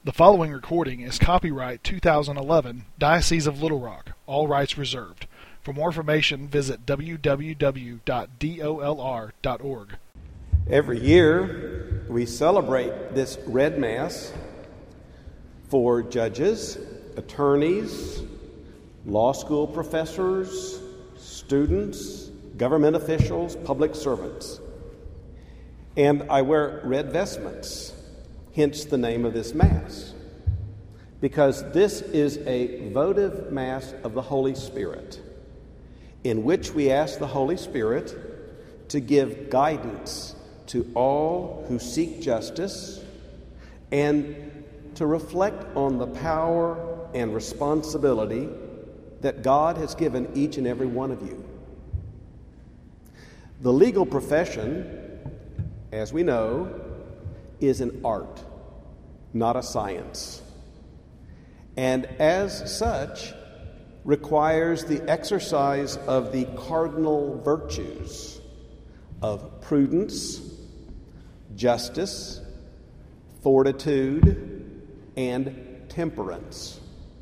The following recording is copyright 2011, Diocese of Little Rock, all rights reserved. For more information, visit www.dolr.org. Every year, we celebrate this Red Mass for judges, attorneys, law school professors, students, government officials, public servants. And I wear red vestments, hence the name of this Mass, because this is a votive Mass of the Holy Spirit, in which we ask the Holy Spirit to give guidance to all who seek justice and to reflect on the power and responsibility that God has given each and every one of you. The legal profession, as we know, is an art, not a science, and as such requires the exercise of the cardinal virtues of prudence, justice, fortitude, and temperance.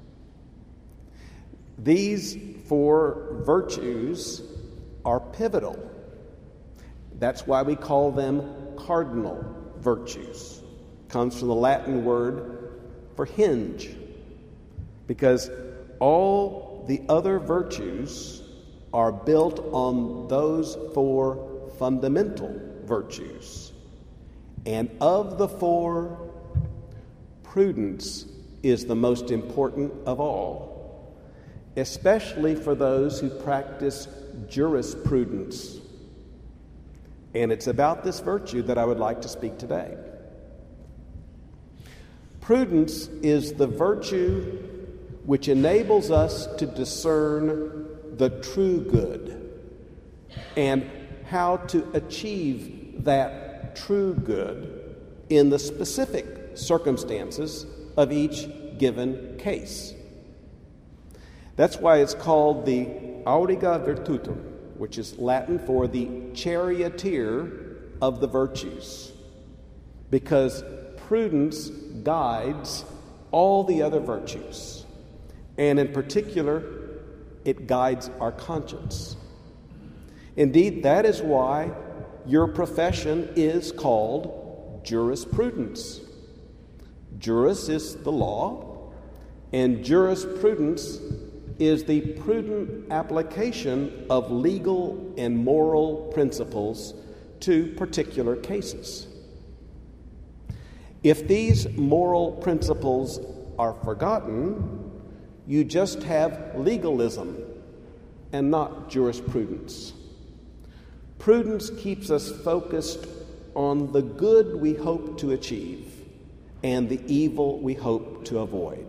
These four virtues are pivotal. That's why we call them cardinal virtues. Comes from the Latin word for hinge, because all the other virtues are built on those four fundamental virtues. And of the four, prudence is the most important of all, especially for those who practice jurisprudence. And it's about this virtue that I would like to speak today. Prudence is the virtue which enables us to discern the true good and how to achieve that true good in the specific circumstances of each given case. That's why it's called the auriga virtutum, which is Latin for the charioteer of the virtues, because prudence guides all the other virtues, and in particular, it guides our conscience. Indeed, that is why your profession is called jurisprudence. Juris is the law, and jurisprudence is the prudent application of legal and moral principles to particular cases. If these moral principles are forgotten, you just have legalism and not jurisprudence. Prudence keeps us focused on the good we hope to achieve and the evil we hope to avoid.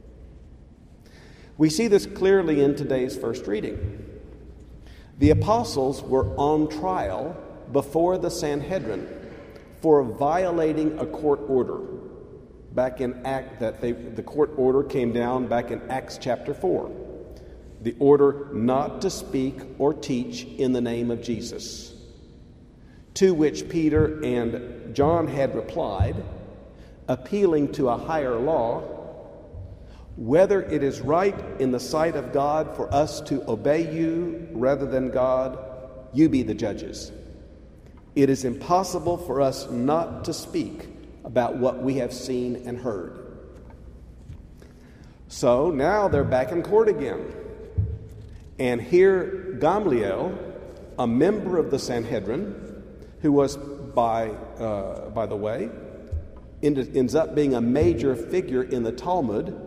We see this clearly in today's first reading. The apostles were on trial before the Sanhedrin for violating a court order. Back in the court order came down back in Acts chapter 4. The order not to speak or teach in the name of Jesus. To which Peter and John had replied, appealing to a higher law, whether it is right in the sight of God for us to obey you rather than God, you be the judges. It is impossible for us not to speak about what we have seen and heard. So now they're back in court again. And here Gamaliel, a member of the Sanhedrin, who was, by the way, ends up being a major figure in the Talmud,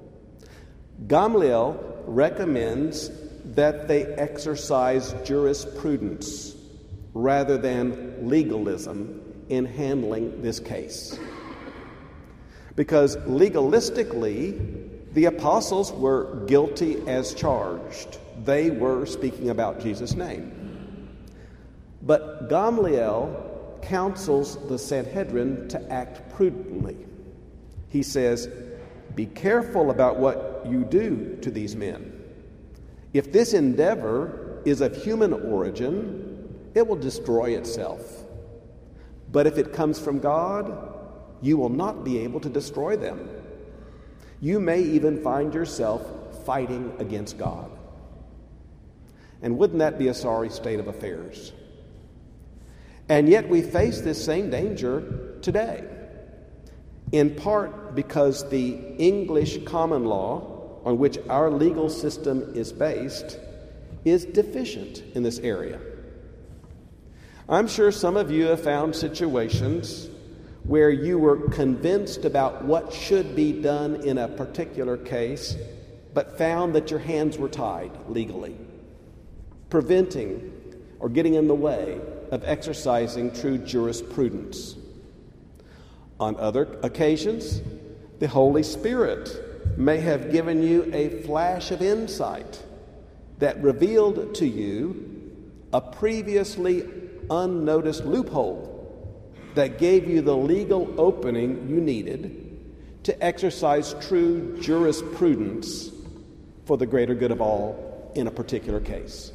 Gamaliel recommends that they exercise jurisprudence rather than legalism in handling this case. Because legalistically, the apostles were guilty as charged. They were speaking about Jesus' name. But Gamaliel counsels the Sanhedrin to act prudently. He says, be careful about what you do to these men. If this endeavor is of human origin, it will destroy itself. But if it comes from God, you will not be able to destroy them. You may even find yourself fighting against God. And wouldn't that be a sorry state of affairs? And yet we face this same danger today, in part because the English common law on which our legal system is based is deficient in this area. I'm sure some of you have found situations where you were convinced about what should be done in a particular case, but found that your hands were tied legally, preventing or getting in the way of exercising true jurisprudence. On other occasions, the Holy Spirit may have given you a flash of insight that revealed to you a previously unnoticed loophole that gave you the legal opening you needed to exercise true jurisprudence for the greater good of all in a particular case.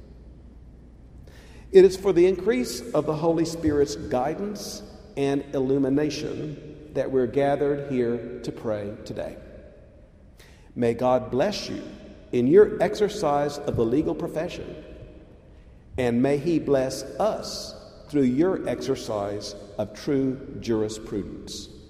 It is for the increase of the Holy Spirit's guidance and illumination that we're gathered here to pray today. May God bless you in your exercise of the legal profession, and may He bless us through your exercise of true jurisprudence.